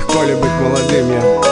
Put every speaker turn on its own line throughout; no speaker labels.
Легко ли быть молодым,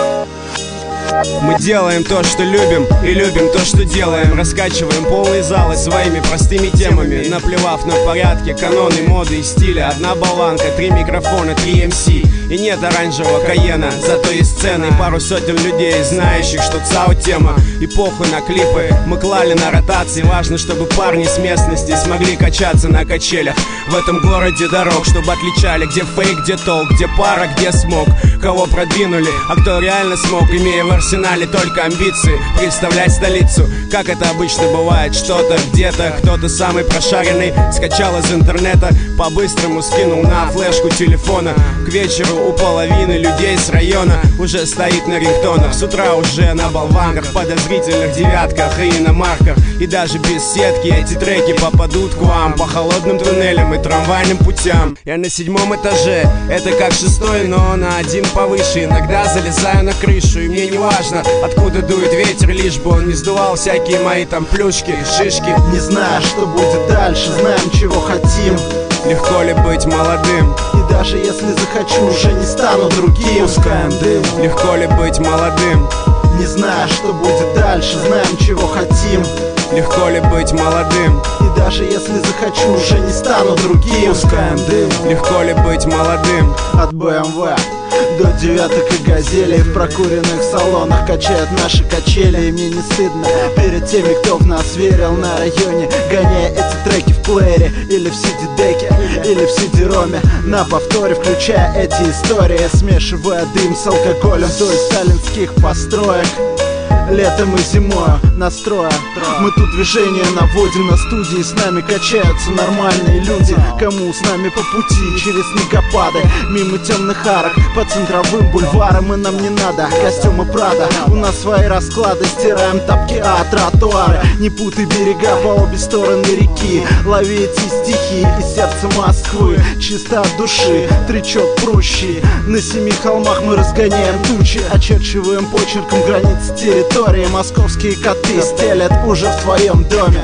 Мы делаем то, что любим, и любим то, что делаем. Раскачиваем полные залы своими простыми темами, наплевав на порядки, каноны, моды и стиля. Одна болванка, 3 микрофона, 3 МС. И нет оранжевого Каена, зато есть сцены и пару сотен людей, знающих, что ЦАО тема. И похуй на клипы, мы клали на ротации. Важно, чтобы парни с местности смогли качаться на качелях в этом городе дорог, чтобы отличали, где фейк, где толк, где пара, где смог. Кого продвинули, а кто реально смог, имея в арсенале только амбиции представлять столицу. Как это обычно бывает, что-то где-то, кто-то самый прошаренный скачал из интернета, по-быстрому скинул на флешку телефона. К вечеру у половины людей с района уже стоит на рингтонах. С утра уже на болванках, подозрительных девятках и иномарках. И даже без сетки эти треки попадут к вам по холодным туннелям и трамвайным путям. Я на 7-м этаже, это как 6-й, но на 1 повыше. Иногда залезаю на крышу, и мне не важно, откуда дует ветер, лишь бы он не сдувал всякие мои там плюшки и шишки.
Не знаю, что будет дальше, знаем, чего хотим.
Легко ли быть молодым?
И даже если захочу, уже не стану другим. Пускаем дым.
Легко ли быть молодым?
Не знаю, что будет дальше, знаем, чего хотим.
Легко ли быть молодым?
И даже если захочу, уже не стану другим. Пускаем дым.
Легко ли быть молодым?
От БМВ до девяток и газелей в прокуренных салонах качают наши качели. И мне не стыдно перед теми, кто в нас верил на районе, гоняя эти треки в плеере или в CD-деке, или в CD-роме, на повторе включая эти истории, смешивая дым с алкоголем вдоль сталинских построек. Летом и зимою настроя мы тут движение наводим на студии. С нами качаются нормальные люди, кому с нами по пути через снегопады, мимо темных арок, по центровым бульварам. И нам не надо костюмы Прада, у нас свои расклады, стираем тапки, тротуары. Не путай берега по обе стороны реки, лови эти стихи из сердца Москвы, чисто от души, тречок прущий. На 7 холмах мы разгоняем тучи, очерчиваем почерком границы территории. Московские коты стелят уже в твоем доме.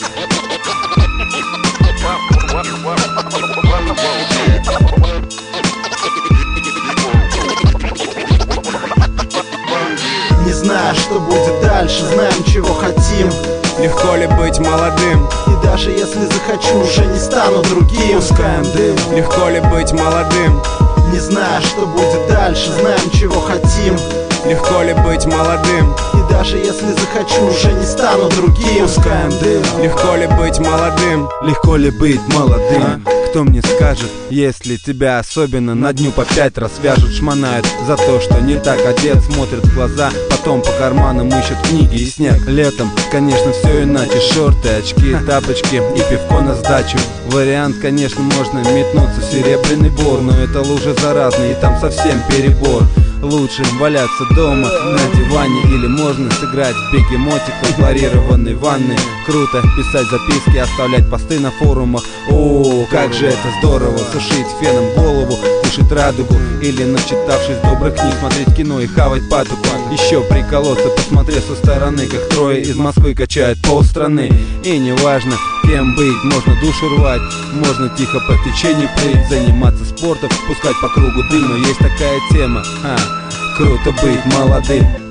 Не знаю, что будет дальше, знаем, чего хотим.
Легко ли быть молодым?
И даже если захочу, уже не стану другим. Пускаем дым.
Легко ли быть молодым?
Не знаю, что будет дальше, знаем, чего хотим.
Легко ли быть молодым?
И даже если захочу, уже не стану другим. Пускаем дым.
Легко ли быть молодым?
Легко ли быть молодым? Кто мне скажет, если тебя особенно на дню по 5 раз вяжут, шмонают за то, что не так одет, смотрят в глаза, потом по карманам ищут книги и снег. Летом, конечно, все иначе, шорты, очки, тапочки и пивко на сдачу. Вариант, конечно, можно метнуться в Серебряный Бор, но это лужи заразные и там совсем перебор. Лучше валяться дома на диване, или можно сыграть в бегемотик в хлорированной ванной. Круто писать записки, оставлять посты на форумах. О, как же это здорово, сушить феном голову, кушать радугу, или, начитавшись добрых книг, смотреть кино и хавать патоку. Еще приколоться, посмотреть со стороны, как трое из Москвы качают полстраны. И неважно, кем быть, можно душу рвать, можно тихо по течению плыть, заниматься спортом, пускать по кругу дым. Но есть такая тема, круто быть молодым.